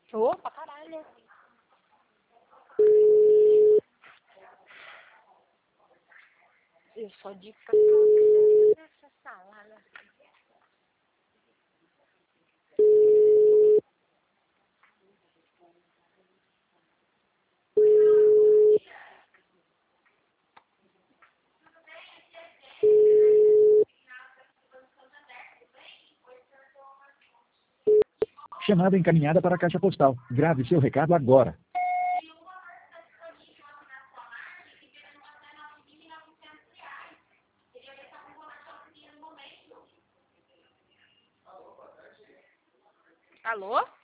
Opa, caralho. Eu só digo pra você nessa salada. Chamada encaminhada para a caixa postal. Grave seu recado agora. Alô?